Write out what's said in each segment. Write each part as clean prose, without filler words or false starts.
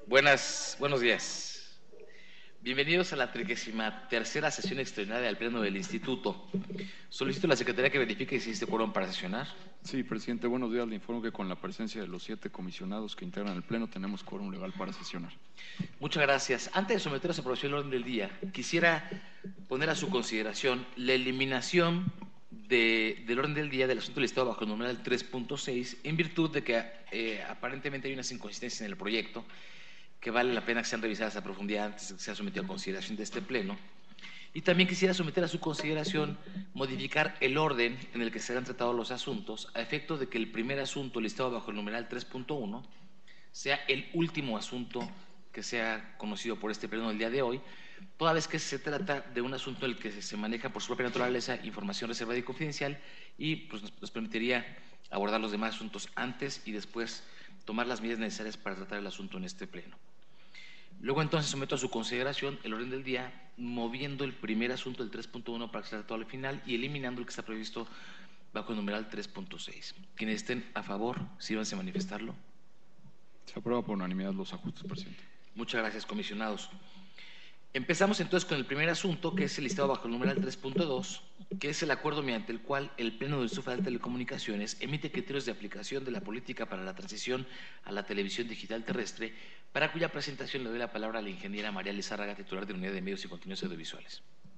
Buenos días. Bienvenidos a la 33ª sesión extraordinaria del Pleno del Instituto. Solicito a la Secretaría que verifique si existe quórum para sesionar. Sí, presidente, buenos días. Le informo que con la presencia de los 7 comisionados que integran el Pleno tenemos quórum legal para sesionar. Muchas gracias. Antes de someter a su aprobación el orden del día, quisiera poner a su consideración la eliminación del orden del día del asunto listado bajo el numeral 3.6 en virtud de que aparentemente hay unas inconsistencias en el proyecto que vale la pena que sean revisadas a profundidad antes de que sea sometido a consideración de este Pleno. Y también quisiera someter a su consideración modificar el orden en el que serán tratados los asuntos a efecto de que el primer asunto listado bajo el numeral 3.1 sea el último asunto que sea conocido por este Pleno el día de hoy, toda vez que se trata de un asunto en el que se maneja por su propia naturaleza información reservada y confidencial y pues, nos permitiría abordar los demás asuntos antes y después tomar las medidas necesarias para tratar el asunto en este Pleno. Luego entonces someto a su consideración el orden del día, moviendo el primer asunto del 3.1 para que sea tratado al final y eliminando el que está previsto bajo el numeral 3.6. Quienes estén a favor, sírvanse a manifestarlo. Se aprueba por unanimidad los ajustes, presidente. Muchas gracias, comisionados. Empezamos entonces con el primer asunto, que es el listado bajo el numeral 3.2, que es el acuerdo mediante el cual el Pleno del Instituto Federal de Telecomunicaciones emite criterios de aplicación de la política para la transición a la televisión digital terrestre, para cuya presentación le doy la palabra a la ingeniera María Lizárraga, titular de la Unidad de Medios y Contenidos Audiovisuales.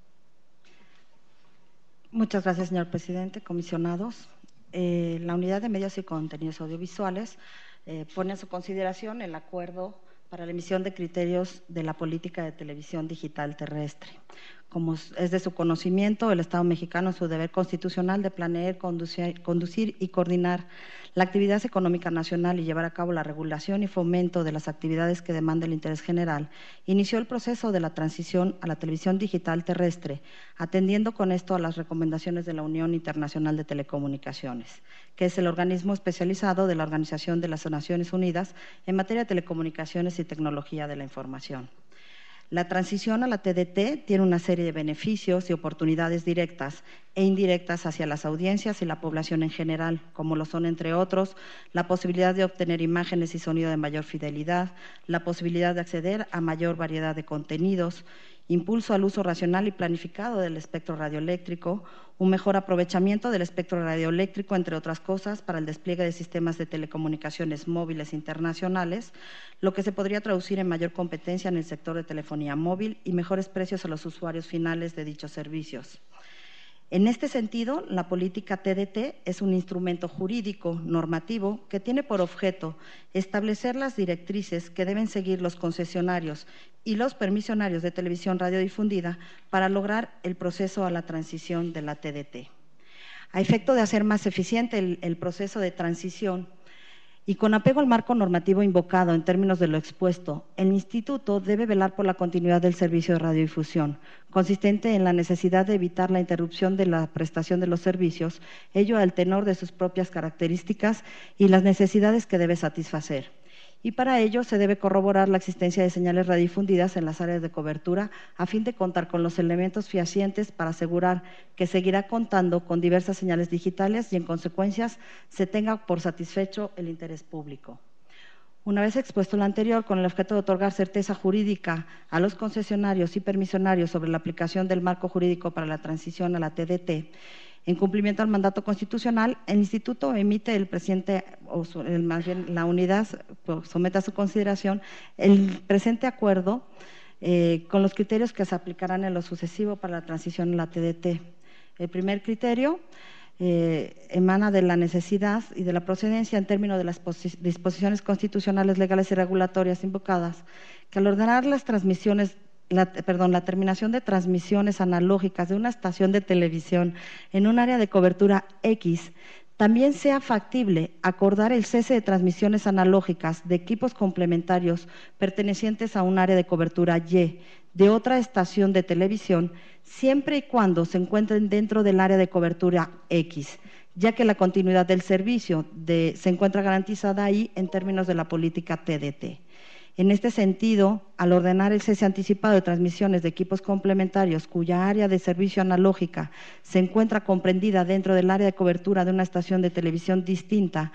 Muchas gracias, señor presidente, comisionados. La Unidad de Medios y Contenidos Audiovisuales pone a su consideración el acuerdo para la emisión de criterios de la política de televisión digital terrestre. Como es de su conocimiento, el Estado mexicano es su deber constitucional de planear, conducir y coordinar la actividad económica nacional y llevar a cabo la regulación y fomento de las actividades que demanda el interés general, inició el proceso de la transición a la televisión digital terrestre, atendiendo con esto a las recomendaciones de la Unión Internacional de Telecomunicaciones, que es el organismo especializado de la Organización de las Naciones Unidas en materia de telecomunicaciones y tecnología de la información. La transición a la TDT tiene una serie de beneficios y oportunidades directas e indirectas hacia las audiencias y la población en general, como lo son, entre otros, la posibilidad de obtener imágenes y sonido de mayor fidelidad, la posibilidad de acceder a mayor variedad de contenidos, impulso al uso racional y planificado del espectro radioeléctrico, un mejor aprovechamiento del espectro radioeléctrico, entre otras cosas, para el despliegue de sistemas de telecomunicaciones móviles internacionales, lo que se podría traducir en mayor competencia en el sector de telefonía móvil y mejores precios a los usuarios finales de dichos servicios. En este sentido, la política TDT es un instrumento jurídico normativo que tiene por objeto establecer las directrices que deben seguir los concesionarios y los permisionarios de televisión radiodifundida para lograr el proceso a la transición de la TDT. A efecto de hacer más eficiente el proceso de transición, y con apego al marco normativo invocado en términos de lo expuesto, el Instituto debe velar por la continuidad del servicio de radiodifusión, consistente en la necesidad de evitar la interrupción de la prestación de los servicios, ello al tenor de sus propias características y las necesidades que debe satisfacer. Y para ello se debe corroborar la existencia de señales radiodifundidas en las áreas de cobertura a fin de contar con los elementos fehacientes para asegurar que seguirá contando con diversas señales digitales y en consecuencia se tenga por satisfecho el interés público. Una vez expuesto lo anterior, con el objeto de otorgar certeza jurídica a los concesionarios y permisionarios sobre la aplicación del marco jurídico para la transición a la TDT, en cumplimiento al mandato constitucional, el Instituto emite el presente, más bien la unidad somete a su consideración el presente acuerdo con los criterios que se aplicarán en lo sucesivo para la transición a la TDT. El primer criterio emana de la necesidad y de la procedencia en términos de las disposiciones constitucionales, legales y regulatorias invocadas, que al ordenar las transmisiones la terminación de transmisiones analógicas de una estación de televisión en un área de cobertura X, también sea factible acordar el cese de transmisiones analógicas de equipos complementarios pertenecientes a un área de cobertura Y de otra estación de televisión, siempre y cuando se encuentren dentro del área de cobertura X, ya que la continuidad del servicio se encuentra garantizada ahí en términos de la política TDT. En este sentido, al ordenar el cese anticipado de transmisiones de equipos complementarios cuya área de servicio analógica se encuentra comprendida dentro del área de cobertura de una estación de televisión distinta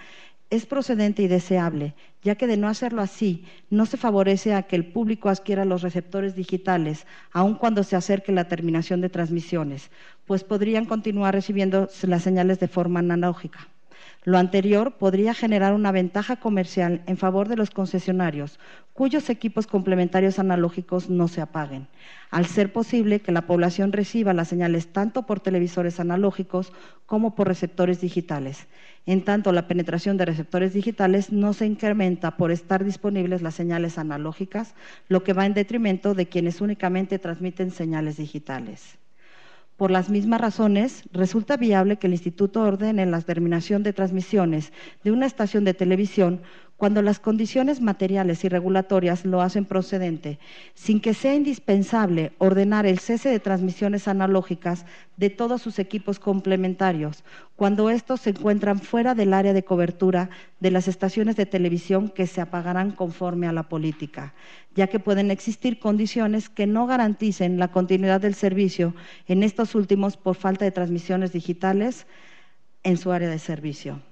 es procedente y deseable, ya que de no hacerlo así, no se favorece a que el público adquiera los receptores digitales, aun cuando se acerque la terminación de transmisiones, pues podrían continuar recibiendo las señales de forma analógica. Lo anterior podría generar una ventaja comercial en favor de los concesionarios, cuyos equipos complementarios analógicos no se apaguen, al ser posible que la población reciba las señales tanto por televisores analógicos como por receptores digitales. En tanto, la penetración de receptores digitales no se incrementa por estar disponibles las señales analógicas, lo que va en detrimento de quienes únicamente transmiten señales digitales. Por las mismas razones, resulta viable que el Instituto ordene la terminación de transmisiones de una estación de televisión cuando las condiciones materiales y regulatorias lo hacen procedente, sin que sea indispensable ordenar el cese de transmisiones analógicas de todos sus equipos complementarios, cuando estos se encuentran fuera del área de cobertura de las estaciones de televisión que se apagarán conforme a la política, ya que pueden existir condiciones que no garanticen la continuidad del servicio en estos últimos por falta de transmisiones digitales en su área de servicio.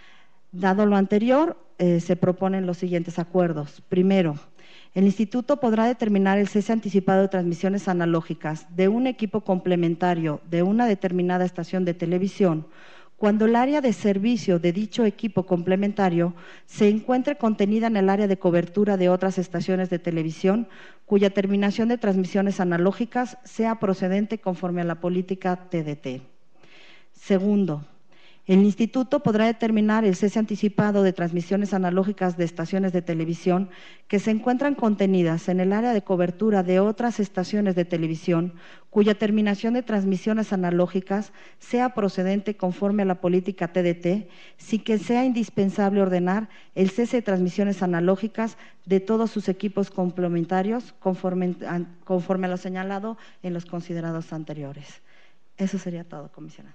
Dado lo anterior, se proponen los siguientes acuerdos. Primero, el Instituto podrá determinar el cese anticipado de transmisiones analógicas de un equipo complementario de una determinada estación de televisión cuando el área de servicio de dicho equipo complementario se encuentre contenida en el área de cobertura de otras estaciones de televisión cuya terminación de transmisiones analógicas sea procedente conforme a la política TDT. Segundo, el Instituto podrá determinar el cese anticipado de transmisiones analógicas de estaciones de televisión que se encuentran contenidas en el área de cobertura de otras estaciones de televisión cuya terminación de transmisiones analógicas sea procedente conforme a la política TDT, sin que sea indispensable ordenar el cese de transmisiones analógicas de todos sus equipos complementarios conforme a lo señalado en los considerados anteriores. Eso sería todo, comisionado.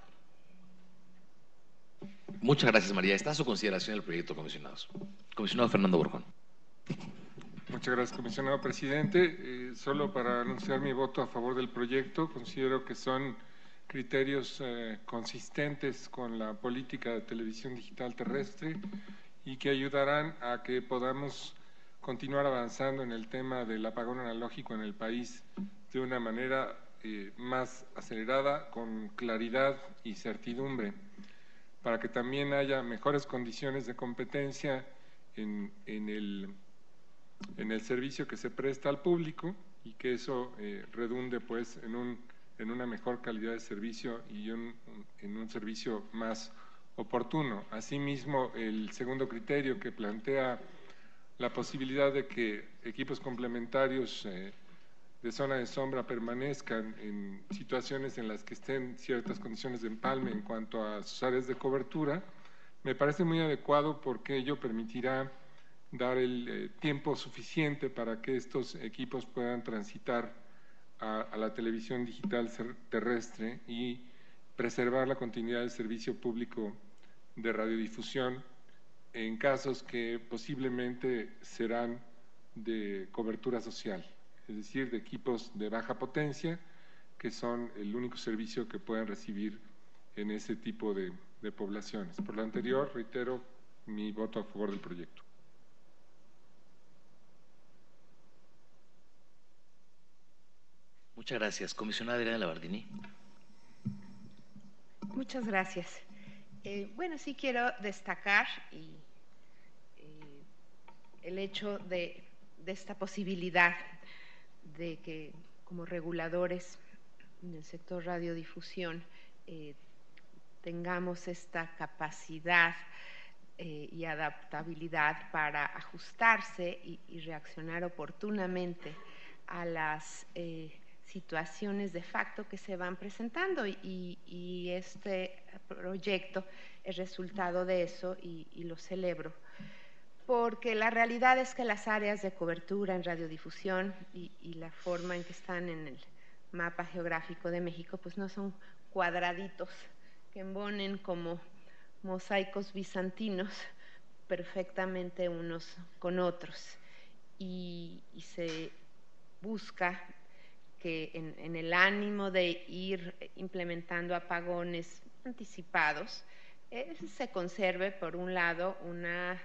Muchas gracias, María. Está a su consideración el proyecto, comisionados. Comisionado Fernando Borjón. Muchas gracias, comisionado presidente. Solo para anunciar mi voto a favor del proyecto, considero que son criterios consistentes con la política de televisión digital terrestre y que ayudarán a que podamos continuar avanzando en el tema del apagón analógico en el país de una manera más acelerada, con claridad y certidumbre, para que también haya mejores condiciones de competencia en el servicio que se presta al público y que eso redunde pues en una mejor calidad de servicio y en un servicio más oportuno. Asimismo, el segundo criterio que plantea la posibilidad de que equipos complementarios de zona de sombra permanezcan en situaciones en las que estén ciertas condiciones de empalme en cuanto a sus áreas de cobertura, me parece muy adecuado porque ello permitirá dar el tiempo suficiente para que estos equipos puedan transitar a la televisión digital terrestre y preservar la continuidad del servicio público de radiodifusión en casos que posiblemente serán de cobertura social, es decir, de equipos de baja potencia, que son el único servicio que pueden recibir en ese tipo de poblaciones. Por lo anterior, reitero mi voto a favor del proyecto. Muchas gracias. Comisionada Adriana Labardini. Muchas gracias. Bueno, sí quiero destacar el hecho de esta posibilidad de que como reguladores en el sector radiodifusión tengamos esta capacidad y adaptabilidad para ajustarse y reaccionar oportunamente a las situaciones de facto que se van presentando y este proyecto es resultado de eso y lo celebro, porque la realidad es que las áreas de cobertura en radiodifusión y la forma en que están en el mapa geográfico de México pues no son cuadraditos que embonen como mosaicos bizantinos perfectamente unos con otros y se busca que en el ánimo de ir implementando apagones anticipados, se conserve, por un lado, una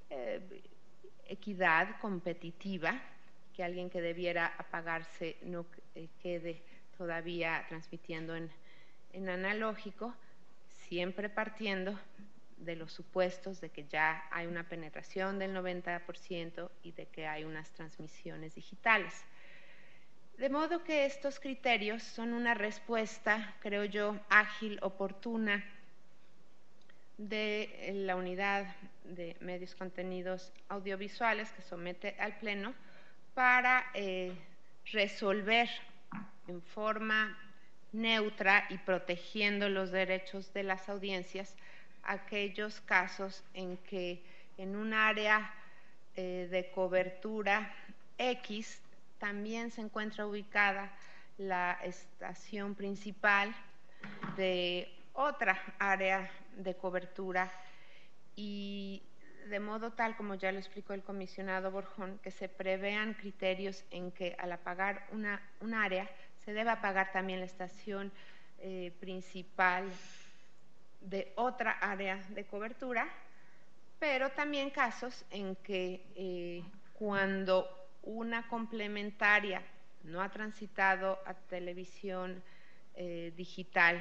equidad competitiva, que alguien que debiera apagarse no quede todavía transmitiendo en analógico, siempre partiendo de los supuestos de que ya hay una penetración del 90% y de que hay unas transmisiones digitales. De modo que estos criterios son una respuesta, creo yo, ágil, oportuna, de la unidad de medios contenidos audiovisuales que somete al Pleno para resolver en forma neutra y protegiendo los derechos de las audiencias aquellos casos en que en un área de cobertura X también se encuentra ubicada la estación principal de otra área de cobertura, y de modo tal, como ya lo explicó el comisionado Borjón, que se prevean criterios en que al apagar un área se debe apagar también la estación principal de otra área de cobertura, pero también casos en que cuando una complementaria no ha transitado a televisión digital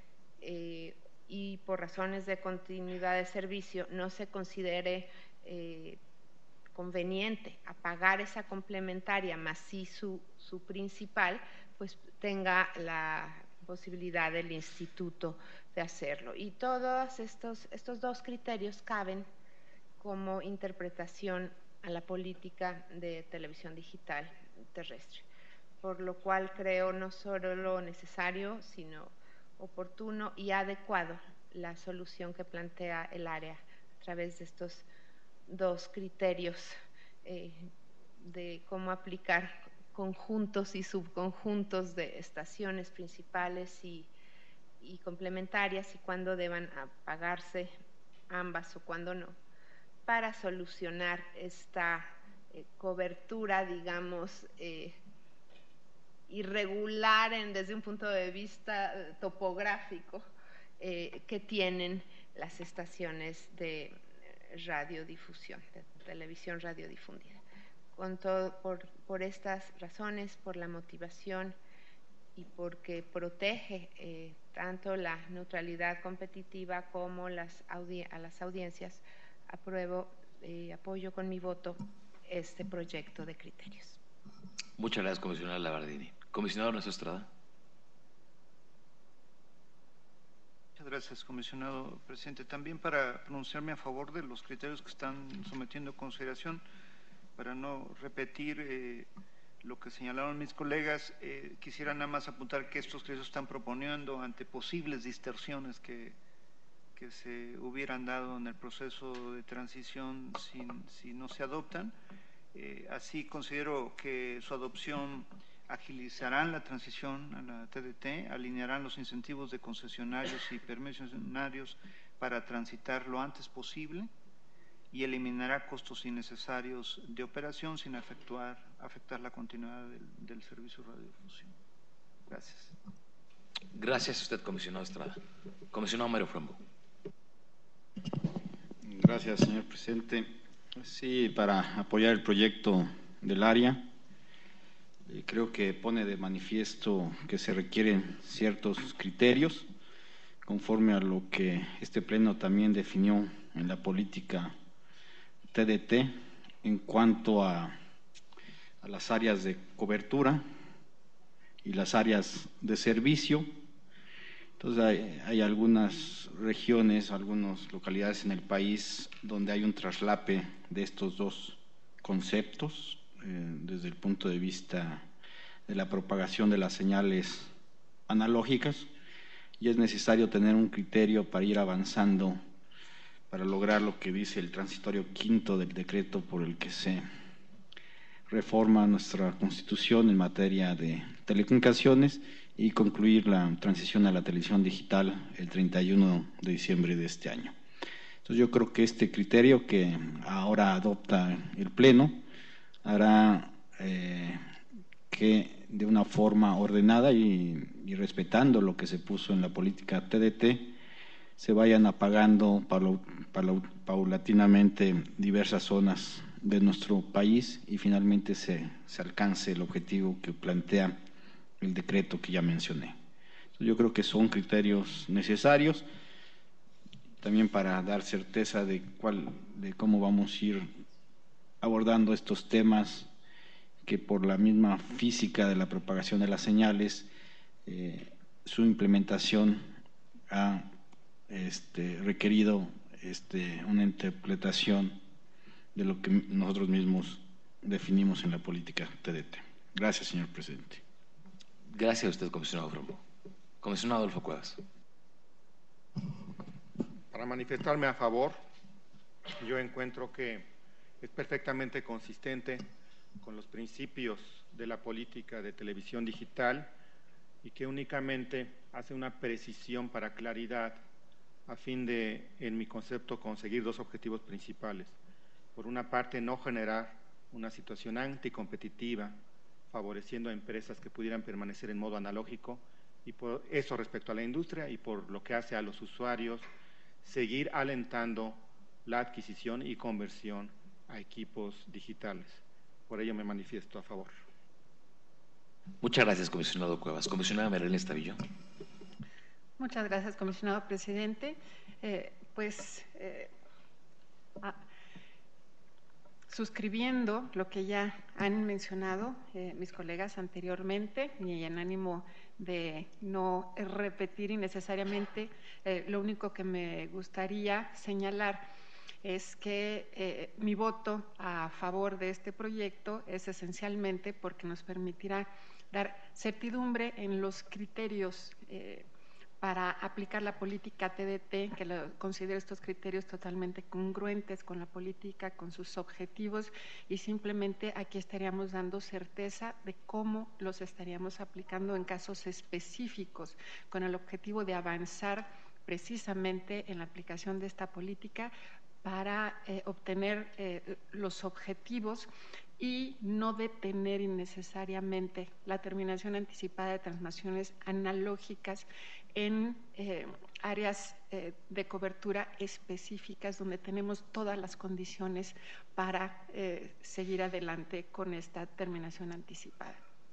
y por razones de continuidad de servicio no se considere conveniente apagar esa complementaria, más sí su principal, pues tenga la posibilidad del instituto de hacerlo. Y todos estos dos criterios caben como interpretación a la política de televisión digital terrestre, por lo cual creo no solo lo necesario, sino oportuno y adecuado la solución que plantea el área a través de estos dos criterios de cómo aplicar conjuntos y subconjuntos de estaciones principales y complementarias y cuándo deban apagarse ambas o cuándo no, para solucionar esta cobertura, digamos, irregular desde un punto de vista topográfico que tienen las estaciones de radiodifusión, de televisión radiodifundida. Con todo, por estas razones, por la motivación y porque protege tanto la neutralidad competitiva como a las audiencias, apoyo con mi voto este proyecto de criterios. Muchas gracias, comisionada Labardini. Comisionado Ernesto Estrada. Muchas gracias, comisionado presidente. También para pronunciarme a favor de los criterios que están sometiendo a consideración, para no repetir lo que señalaron mis colegas, quisiera nada más apuntar que estos criterios están proponiendo ante posibles distorsiones que se hubieran dado en el proceso de transición si no se adoptan. Así considero que su adopción agilizarán la transición a la TDT, alinearán los incentivos de concesionarios y permisionarios para transitar lo antes posible y eliminará costos innecesarios de operación sin afectar la continuidad del servicio de radiodifusión. Gracias. Gracias a usted, comisionado Estrada. Comisionado Mario Frombo. Gracias, señor presidente. Sí, para apoyar el proyecto del área, creo que pone de manifiesto que se requieren ciertos criterios conforme a lo que este pleno también definió en la política TDT en cuanto a las áreas de cobertura y las áreas de servicio. Entonces hay algunas regiones, algunas localidades en el país donde hay un traslape de estos dos conceptos desde el punto de vista de la propagación de las señales analógicas, y es necesario tener un criterio para ir avanzando para lograr lo que dice el transitorio quinto del decreto por el que se reforma nuestra Constitución en materia de telecomunicaciones y concluir la transición a la televisión digital el 31 de diciembre de este año. Entonces yo creo que este criterio que ahora adopta el Pleno hará que de una forma ordenada y respetando lo que se puso en la política TDT, se vayan apagando paulatinamente diversas zonas de nuestro país y finalmente se alcance el objetivo que plantea el decreto que ya mencioné. Yo creo que son criterios necesarios también para dar certeza de cómo vamos a ir abordando estos temas que por la misma física de la propagación de las señales, su implementación ha requerido una interpretación de lo que nosotros mismos definimos en la política TDT. Gracias, señor presidente. Gracias a usted, comisionado Romo. Comisionado Adolfo Cuevas. Para manifestarme a favor, yo encuentro que es perfectamente consistente con los principios de la política de televisión digital y que únicamente hace una precisión para claridad a fin de, en mi concepto, conseguir dos objetivos principales. Por una parte, no generar una situación anticompetitiva, favoreciendo a empresas que pudieran permanecer en modo analógico, y por eso respecto a la industria y por lo que hace a los usuarios, seguir alentando la adquisición y conversión a equipos digitales. Por ello me manifiesto a favor. Muchas gracias, comisionado Cuevas. Comisionada Marilena Estavillo. Muchas gracias, comisionado presidente. Suscribiendo lo que ya han mencionado mis colegas anteriormente y en ánimo de no repetir innecesariamente, lo único que me gustaría señalar es que mi voto a favor de este proyecto es esencialmente porque nos permitirá dar certidumbre en los criterios para aplicar la política TDT, que considero estos criterios totalmente congruentes con la política, con sus objetivos, y simplemente aquí estaríamos dando certeza de cómo los estaríamos aplicando en casos específicos, con el objetivo de avanzar precisamente en la aplicación de esta política para obtener los objetivos y no detener innecesariamente la terminación anticipada de transmisiones analógicas en áreas de cobertura específicas donde tenemos todas las condiciones para seguir adelante con esta terminación anticipada.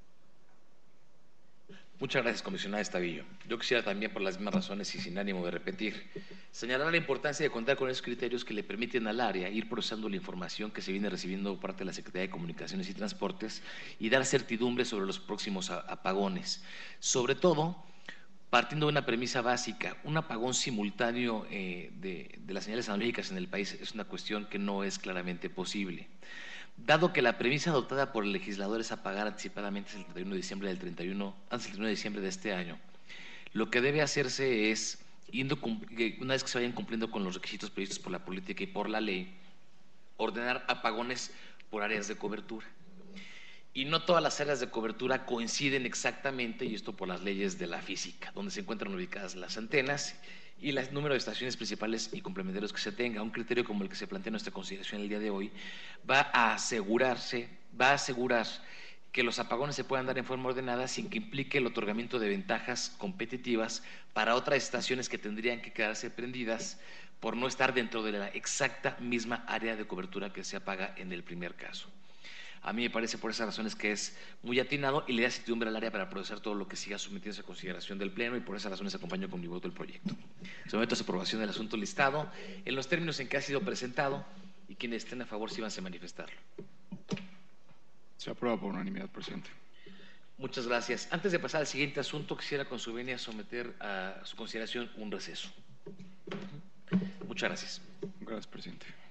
Muchas gracias, comisionada Estavillo. Yo quisiera también, por las mismas razones y sin ánimo de repetir, señalar la importancia de contar con esos criterios que le permiten al área ir procesando la información que se viene recibiendo por parte de la Secretaría de Comunicaciones y Transportes y dar certidumbre sobre los próximos apagones. Sobre todo, partiendo de una premisa básica, un apagón simultáneo de las señales analógicas en el país es una cuestión que no es claramente posible. Dado que la premisa adoptada por el legislador es apagar anticipadamente el 31 de diciembre antes del 31 de diciembre de este año, lo que debe hacerse es, una vez que se vayan cumpliendo con los requisitos previstos por la política y por la ley, ordenar apagones por áreas de cobertura. Y no todas las áreas de cobertura coinciden exactamente, y esto por las leyes de la física, donde se encuentran ubicadas las antenas y el número de estaciones principales y complementarios que se tenga. Un criterio como el que se plantea en nuestra consideración el día de hoy va a asegurar que los apagones se puedan dar en forma ordenada sin que implique el otorgamiento de ventajas competitivas para otras estaciones que tendrían que quedarse prendidas por no estar dentro de la exacta misma área de cobertura que se apaga en el primer caso. A mí me parece por esas razones que es muy atinado y le da certidumbre al área para procesar todo lo que siga sometiéndose a consideración del Pleno, y por esas razones acompaño con mi voto el proyecto. Someto a su aprobación del asunto listado en los términos en que ha sido presentado, y quienes estén a favor síbanse a manifestarlo. Se aprueba por unanimidad, presidente. Muchas gracias. Antes de pasar al siguiente asunto, quisiera con su venia someter a su consideración un receso. Muchas gracias. Gracias, presidente.